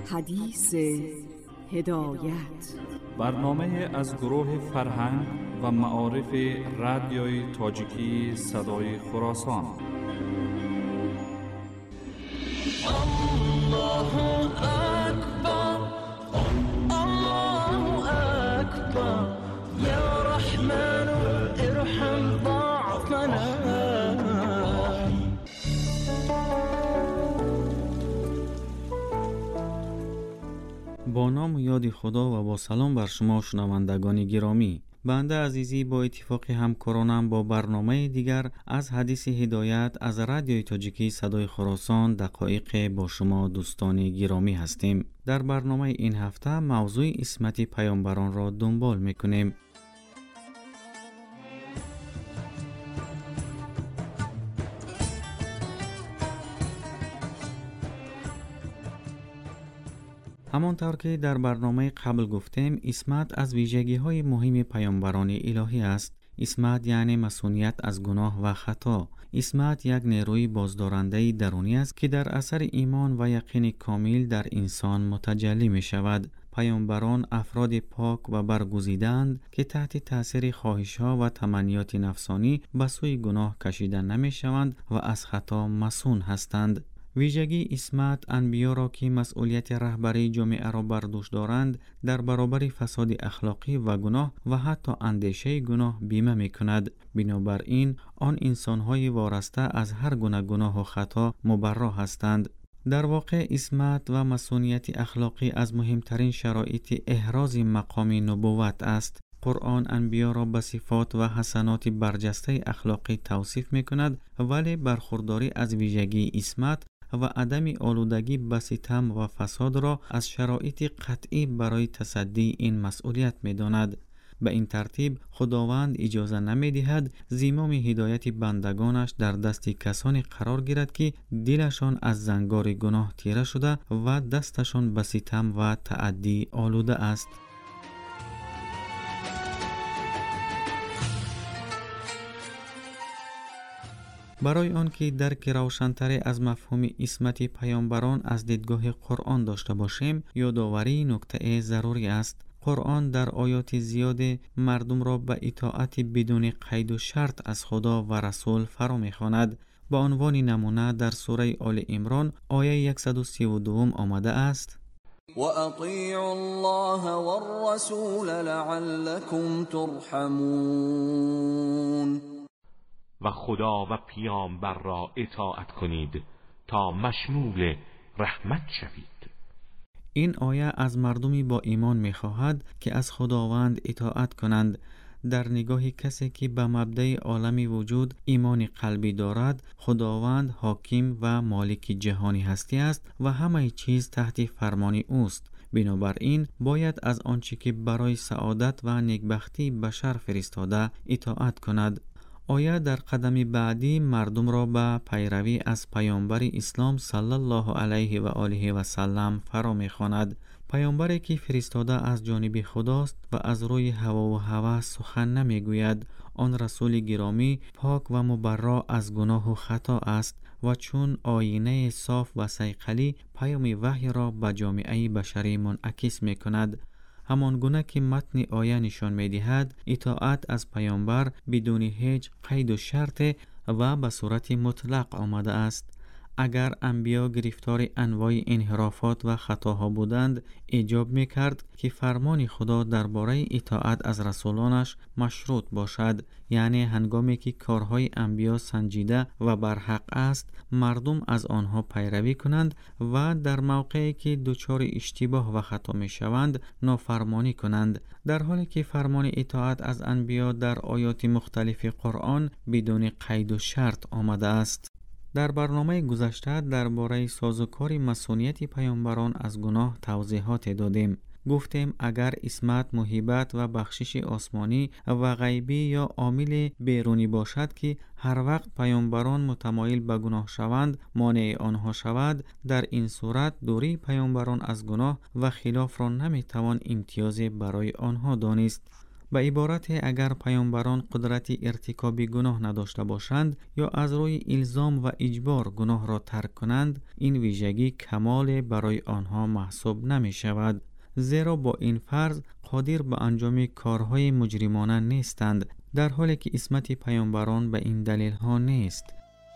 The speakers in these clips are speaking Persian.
حدیث هدایت، برنامه از گروه فرهنگ و معارف رادیوی تاجیکی صدای خراسان. الله اکبر، الله اکبر، یا رحمن ارحم ضعفنا. با نام و یاد خدا و با سلام بر شما شنوندگان گرامی، بنده عزیزی با اتفاق همکارانم با برنامه دیگر از حدیث هدایت از رادیوی تاجیکی صدای خراسان دقایق با شما دوستان گرامی هستیم. در برنامه این هفته موضوع عصمت پیامبران را دنبال میکنیم. همانطور که در برنامه قبل گفتیم، عصمت از ویژگی‌های مهم پیامبران الهی است. عصمت یعنی معصومیت از گناه و خطا. عصمت یک نیروی بازدارنده درونی است که در اثر ایمان و یقین کامل در انسان متجلی می شود. پیامبران افراد پاک و برگزیدند که تحت تاثیر خواهش‌ها و تمنیات نفسانی به سوی گناه کشیده نمی شوند و از خطا معصوم هستند. ویژگی عصمت انبیا را که مسئولیت رهبری جامعه را بر دوش دارند در برابر فساد اخلاقی و گناه و حتی اندیشه گناه بیمه می کند. بنابراین آن انسان‌های وارسته از هر گونه گناه و خطا مبرا هستند. در واقع عصمت و مسئولیت اخلاقی از مهمترین شرایط احراز مقام نبوت است. قرآن انبیا را به صفات و حسنات برجسته اخلاقی توصیف می کند، ولی برخورداری از ویژگی عصمت و عدم آلودگی به ستم و فساد را از شرایط قطعی برای تصدی این مسئولیت می داند. به این ترتیب خداوند اجازه نمی دهد زمام هدایت بندگانش در دست کسانی قرار گیرد که دلشان از زنگار گناه تیره شده و دستشان به ستم و تعدی آلوده است. برای آنکه درک روشن‌تری از مفهوم عصمت پیامبران از دیدگاه قرآن داشته باشیم، یادآوری نکته ضروری است. قرآن در آیات زیاد مردم را به اطاعت بدون قید و شرط از خدا و رسول فرا می‌خواند. به عنوان نمونه در سوره آل عمران آیه 132 آمده است: وَأَطِیعُوا اللَّهَ وَالرَّسُولَ لَعَلَّکُمْ تُرْحَمُونَ. و خدا و پیامبر را اطاعت کنید تا مشمول رحمت شوید. این آیه از مردمی با ایمان می‌خواهد که از خداوند اطاعت کنند. در نگاه کسی که به مبدأ عالم وجود ایمان قلبی دارد، خداوند حاکم و مالک جهانی هستی است و همه چیز تحت فرمان اوست. بنابراین باید از آنچه که برای سعادت و نیکبختی بشر فرستاده اطاعت کند. آیه در قدم بعدی مردم را به پیروی از پیامبر اسلام صلی الله علیه و آله و سلم فرا می‌خواند. پیامبری که فرستاده از جانب خداست و از روی هوا و هوس سخن نمیگوید. آن رسول گرامی پاک و مبرا از گناه و خطا است و چون آینه صاف و صیقلی پیام وحی را به جامعه بشری منعکس می‌کند. همان گونه که متن آیه نشان می‌دهد، اطاعت از پیامبر بدون هیچ قید و شرط و به صورت مطلق آمده است. اگر انبیا گرفتار انواع انحرافات و خطاها بودند، ایجاب می‌کرد که فرمان خدا درباره اطاعت از رسولانش مشروط باشد. یعنی هنگامی که کارهای انبیا سنجیده و برحق است، مردم از آنها پیروی کنند و در موقعی که دچار اشتباه و خطا می‌شوند نافرمانی کنند، در حالی که فرمان اطاعت از انبیا در آیات مختلف قرآن بدون قید و شرط آمده است. در برنامه گذشته درباره سازوکار مسئولیت پیامبران از گناه توضیحات دادیم. گفتیم اگر عصمت، موهبت و بخشش آسمانی و غیبی یا عامل بیرونی باشد که هر وقت پیامبران متمایل به گناه شوند مانع آنها شود، در این صورت دوری پیامبران از گناه و خلاف را نمیتوان امتیازی برای آنها دانست. به عبارت اگر پیامبران قدرت ارتکاب گناه نداشته باشند یا از روی الزام و اجبار گناه را ترک کنند، این ویژگی کمال برای آنها محسوب نمی شود. زیرا با این فرض قادر به انجام کارهای مجرمانه نیستند، در حالی که عصمت پیامبران به این دلیل ها نیست.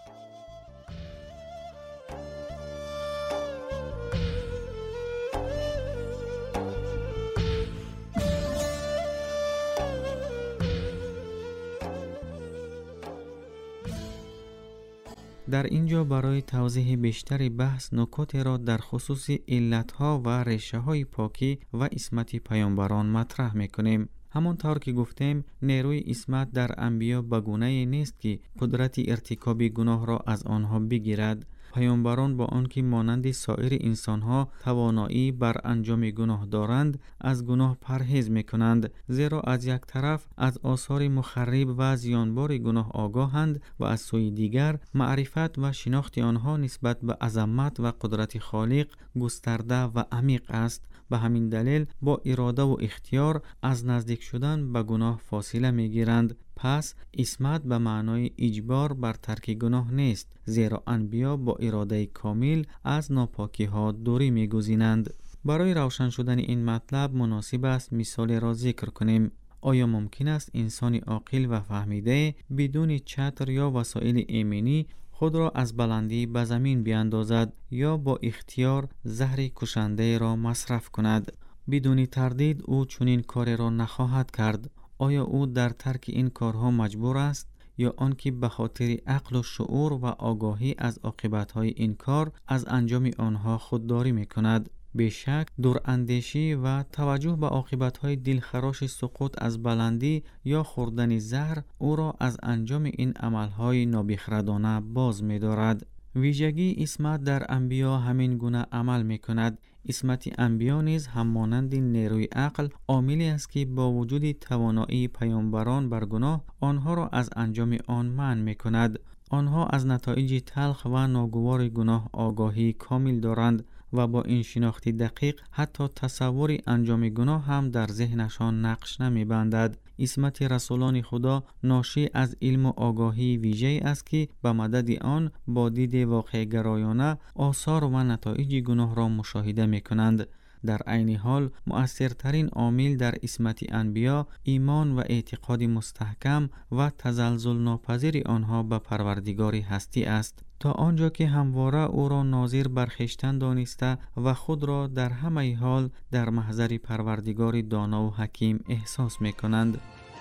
در اینجا برای توضیح بیشتر بحث نکات را در خصوص علتها و ریشه‌های پاکی و عصمت پیامبران مطرح می‌کنیم. همانطور که گفتیم، نیروی عصمت در انبیا به گونه‌ای نیست که قدرت ارتکاب گناه را از آنها بگیرد. پیامبران با آنکه مانند سایر انسانها توانایی بر انجام گناه دارند، از گناه پرهیز میکنند، زیرا از یک طرف از آثار مخرب و زیانبار گناه آگاهند و از سوی دیگر معرفت و شناخت آنها نسبت به عظمت و قدرت خالق گسترده و عمیق است. به همین دلیل با اراده و اختیار از نزدیک شدن به گناه فاصله میگیرند. پس عصمت به معنای اجبار بر ترک گناه نیست، زیرا انبیا با اراده کامل از ناپاکی ها دوری میگزینند. برای روشن شدن این مطلب مناسب است مثال را ذکر کنیم. آیا ممکن است انسان عاقل و فهمیده بدون چتر یا وسایل ایمنی خود را از بلندی به زمین بیاندازد یا با اختیار زهر کشنده را مصرف کند؟ بدون تردید او چنین کاری را نخواهد کرد. آیا او در ترک این کارها مجبور است یا آنکه به خاطر عقل و شعور و آگاهی از عاقبت‌های این کار از انجام آنها خودداری می‌کند؟ بیشک دوراندیشی و توجه به عاقبت‌های دلخراش سقوط از بلندی یا خوردن زهر او را از انجام این عمل‌های نابخردانه باز می‌دارد. ویژگی عصمت در انبیا همین گونه عمل می‌کند. عصمت انبیا نیز همانند نیروی عقل عاملی است که با وجود توانایی پیامبران بر گناه آنها را از انجام آن منع می‌کند. آنها از نتایج تلخ و ناگوار گناه آگاهی کامل دارند و با این شناخت دقیق حتی تصور انجام گناه هم در ذهنشان نقش نمی‌بندد. عصمت رسولان خدا ناشی از علم و آگاهی ویژه‌ای است که به مدد آن با دید واقع گرایانه آثار و نتایج گناه را مشاهده می‌کنند. در عین حال مؤثرترین عامل در عصمت انبیا ایمان و اعتقاد مستحکم و تزلزل ناپذیر آنها به پروردگار هستی است، تا آنجا که همواره او را ناظر بر خویشتن دانسته و خود را در همه حال در محضر پروردگار دانا و حکیم احساس می‌کنند.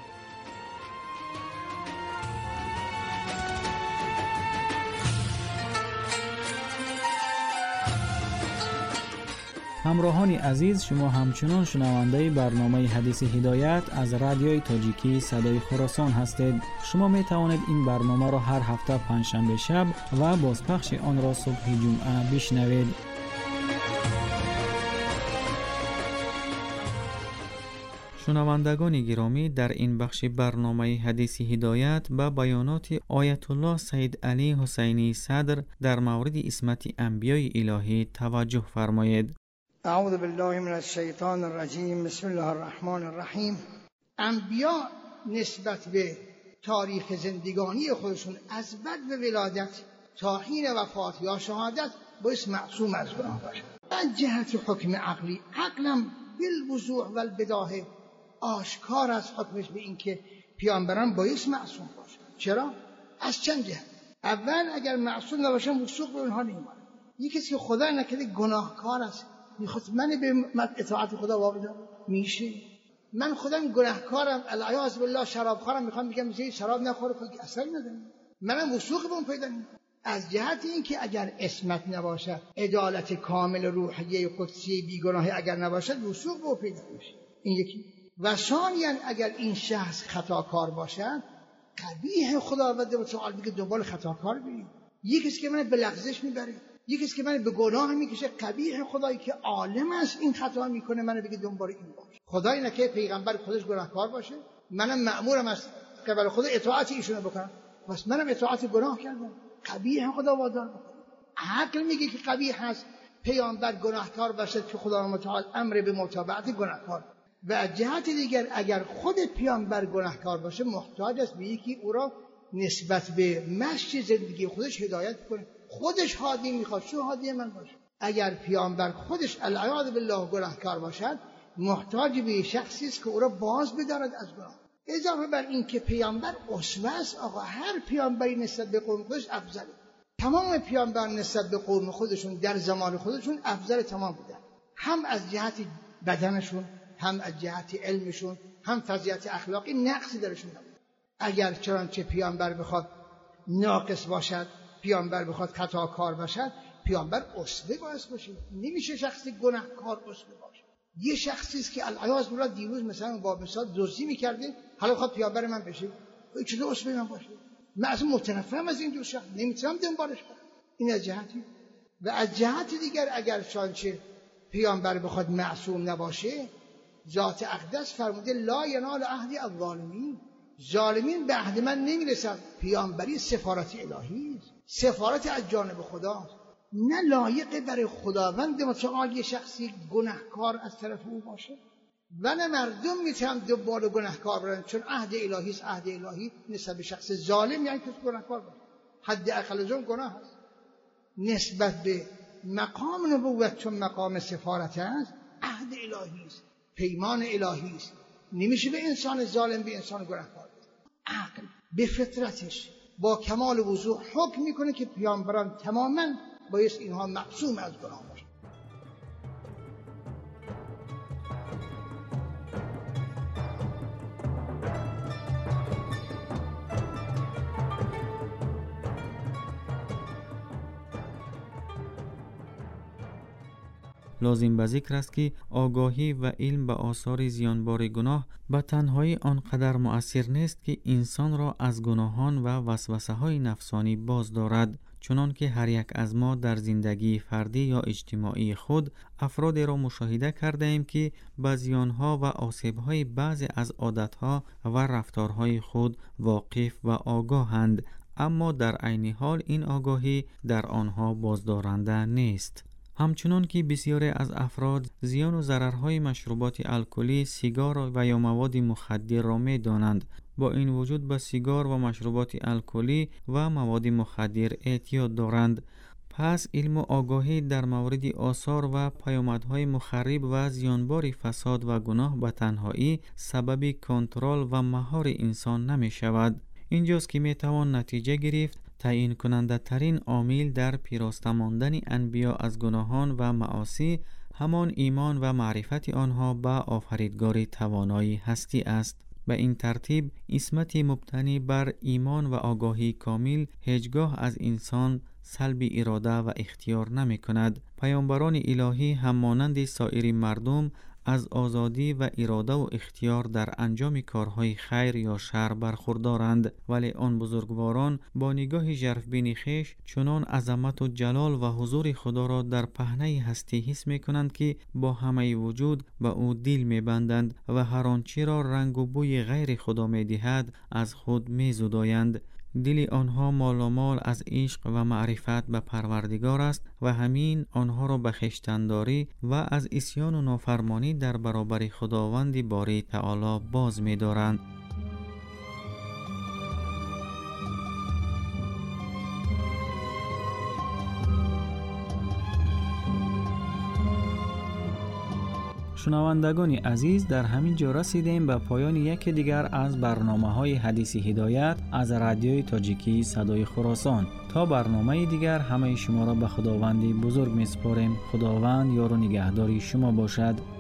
همراهان عزیز، شما همچنان شنونده برنامه حدیث هدایت از رادیوی تاجیکی صدای خراسان هستید. شما می توانید این برنامه را هر هفته پنجشنبه شب و بازپخش آن را صبح جمعه بشنوید. شنوندگان گرامی، در این بخش برنامه حدیث هدایت به بیانات آیت الله سید علی حسینی صدر در مورد عصمت انبیای الهی توجه فرمایید. اعوذ بالله من الشیطان الرجیم. بسم الله الرحمن الرحیم. انبیا نسبت به تاریخ زندگانی خودشون از بد و ولادت تا حین وفات یا شهادت باید معصوم از گناه باشند. از جهت حکم عقلی، عقلم بالوضوح و البداهه آشکار از حکمش به این که پیامبران باید معصوم باشند. چرا؟ از چند جهت. اول اگر معصوم نباشن وثوق به اونها نمیمونه. یکی که خدا نکرده گناهکار است میخواد من به اطاعت خدا وابسته میشه. من خودم گناهکارم، العیاذ بالله شرابخوارم، میخوام بگم میشه شراب نخوره که اثری نداره، منم وثوق به اون پیدا نمیکنم. از جهت اینکه اگر عصمت نباشد، عدالت کامل روحیه قدسی بیگناهی اگر نباشد، وثوق به اون پیدا میشه. این یکی. و ثانیاً اگر این شخص خطاکار باشد، قبیح خداوند متعال میگه دنبال خطاکار برید. یکی است که من به لغزش میبره، یکی است که من به گناه میکشه. قبیح خدایی که عالم است این خطا میکنه، من بگه دنبال این باشه. خدایی نه که پیغمبر خودش گناهکار باشه، منم مأمورم از قبل خدا اطاعت ایشونو بکنم، پس منم اطاعت گناه کردم. قبیح خدا وادار بکنه. عقل میگه که قبیح است پیامبر گناهکار باشه که خدا متعال امر به متابعت گناهکار. و از جهت دیگر اگر خود پیامبر گناهکار باشه محتاج است به یکی او را نسبت به مشی زندگی خودش هدایت کنه. خودش هادی میخواد، چون هادی من باشه. اگر پیامبر خودش العیاذ بالله گناهکار باشد محتاج به شخصی است که او را باز بدارد از گناه. اضافه بر این که پیامبر اسوه است. آقا هر پیامبری نسبت به قوم خودش افضله. تمام پیامبر نسبت به قوم خودشون در زمان خودشون افضل تمام بودن، هم از جهت بدنشون، هم از جهت علمشون، هم فضیلت اخلاقی نقصی درشون نبود. اگر چنانچه پیامبر بخواد ناقص باشد، پیامبر بخواد خطاکار باشد، پیامبر اسوه باشه. نمیشه شخصی گناهکار اسوه باشه. یه شخصی است که العیاذ بالله دیروز مثلا با مثال دزدی می‌کرده، حالا بخواد پیامبر من بشه، چطور اسوه من باشه؟ من اصلا متنفرم از این دو شخص، نمیتونم دنبالش برم. این از جهتی. و از جهت دیگر اگر چنانچه پیامبر بخواد معصوم نباشه، ذات اقدس فرموده لا ینال عهد الظالمین، ظالمین به عهد من نمیرسن. پیامبری سفارت الهی است، سفارت از جانب خداست، نه لایق برای خداوند متعال یه شخصی گناهکار از طرف او باشه و نه مردم میتونن دنبال گناهکار برن، چون عهد الهی است. عهد الهی نسبت به شخص ظالم یعنی که گناهکار باشه، حد اقل ظلم گناه است. نسبت به مقام نبوت چون مقام سفارت است، عهد الهی است، پیمان الهی است. نمیشه به انسان ظالم به انسان گناهکار. عقل به فطرتش با کمال وضوح حکم میکنه که پیامبران تماما بایست اینها معصوم از گناه باشند. لازم به ذکر است که آگاهی و علم به آثار زیانبار گناه به تنهایی آنقدر مؤثر نیست که انسان را از گناهان و وسوسه‌های نفسانی باز دارد، چنان که هر یک از ما در زندگی فردی یا اجتماعی خود افرادی را مشاهده کرده ایم که به زیانها و آسیب‌های بعضی از عادتها و رفتارهای خود واقف و آگاهند، اما در عین حال این آگاهی در آنها بازدارنده نیست. همچنان که بسیاری از افراد زیان و ضررهای مشروبات الکلی، سیگار و یا مواد مخدر را می دانند، با این وجود به سیگار و مشروبات الکلی و مواد مخدر اعتیاد دارند. پس علم و آگاهی در مورد آثار و پیامدهای مخرب و زیانبار فساد و گناه به تنهایی سبب کنترل و مهار انسان نمی شود. اینجاست که می توان نتیجه گرفت تعیین کننده ترین عامل در پیراسته ماندن انبیا از گناهان و معاصی همان ایمان و معرفت آنها به آفریدگار توانایی هستی است. به این ترتیب عصمت مبتنی بر ایمان و آگاهی کامل هیچگاه از انسان سلب اراده و اختیار نمی کند. پیامبران الهی هم مانند سایر مردم از آزادی و اراده و اختیار در انجام کارهای خیر یا شر برخوردارند، ولی آن بزرگواران با نگاه ژرفبین خویش چنان عظمت و جلال و حضور خدا را در پهنه هستی حس می کنند که با همه وجود به او دل می بندند و هر آنچه را رنگ و بوی غیر خدا می دهد از خود می زدایند. دل آنها مالامال از عشق و معرفت به پروردگار است و همین آنها را به خویشتن‌داری و از عصیان و نافرمانی در برابر خداوند باری تعالی باز می دارند. شنوندگان عزیز، در همین جا رسیدیم به پایان یکی دیگر از برنامه‌های حدیث هدایت از رادیوی تاجیکی صدای خراسان. تا برنامه دیگر همه شما را به خداوند بزرگ می‌سپاریم. خداوند یار و نگهداری شما باشد.